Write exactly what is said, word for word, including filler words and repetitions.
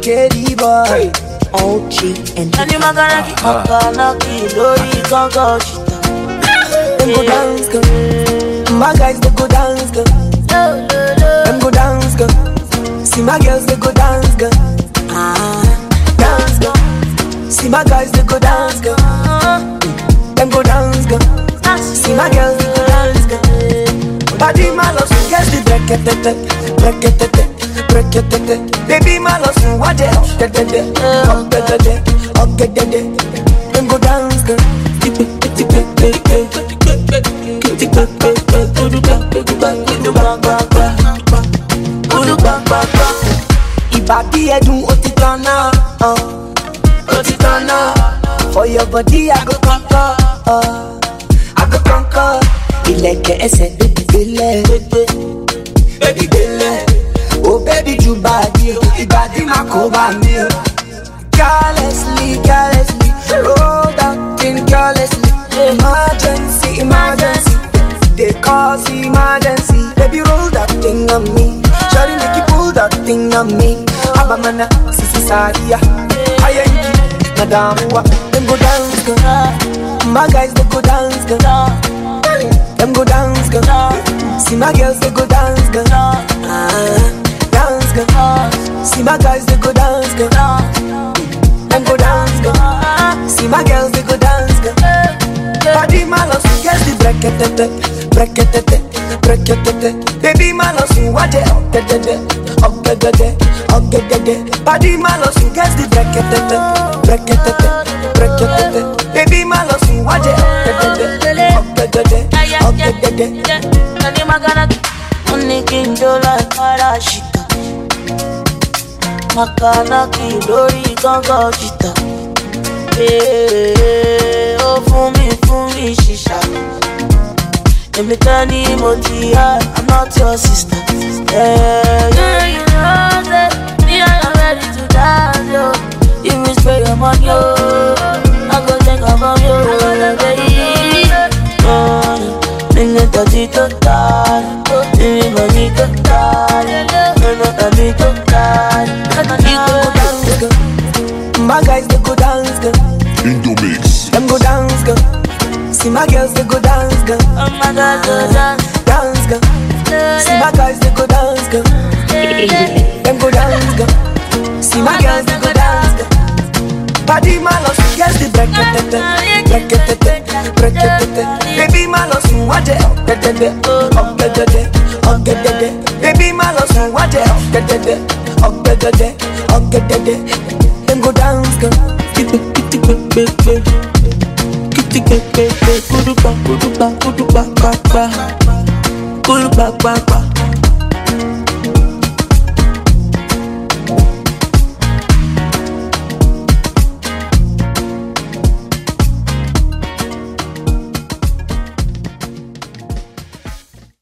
K D boy. O G and And you magana ki makana ki lori gongo shita. Them go dance, girl. My guys, they go dance, girl. Them go dance, girl. See my girls, they go dance, girl. Ah, dance, girl. See my guys, they go dance, girl. Them go dance, girl. See my girls, they go dance, girl. Body malos, yes, the break it, break it, break it, break it. Baby malos, what the hell? Up the day, up the day, up the day. Them go dance, girl. Ibadi edun otitana, otitana. For your body I go conquer, I go conquer. Ileke ese baby dele, baby dele. Oh baby you body, ibadi makoba me. Carelessly, carelessly, roll that thing carelessly. Emergency, emergency, they cause emergency. Baby roll that thing on me, shawty make you pull that thing on me. Abamana, sisi sadia, ayenki, nadamuwa. Them go dance, girl. My guys they go dance, girl. Them go dance, girl. See my girls they go dance, girl. Ah, dance, girl. See my guys they go dance, girl. Them go dance, girl. See my girls they go dance, girl. Body malos, yes the break it, break it, break it. Baby malos, what the up the day, up the day, up the day. Body malos, yes the break it, break it, break it. Baby malos, what the up the day, up the day, up the day. Nani magana oni kindola karashita. Makana ki lori gongo shita. Eh, oh for me, for me shisha. Let me tell you, Motia, I'm not your sister. Yeah, yeah, you know that me I am ready to dance, yo. You will spray your money, yo. I go take off of you, baby. Oh, nigga, touch it to die. Nigga, money to die. Nigga, money to die. My guys they go dance, girl. Indomix. Them go dance, girl. See my girls they go dance, girl. Oh my God, go dance, dance, girl. See my guys they go dance, girl. Them go dance, girl. See my girls they go dance, girl. Body malos, yes the break it, break it, break it. Baby malos, what the up the day, up the day, up the day. Baby malos, what the up the day, up the day, up the day. Them go dance, girl. Kitty, kitty, baby, baby. Kitty, baby, baby. Kudu ba, kudu ba, kudu ba, ba, ba. Kudu ba, ba, ba.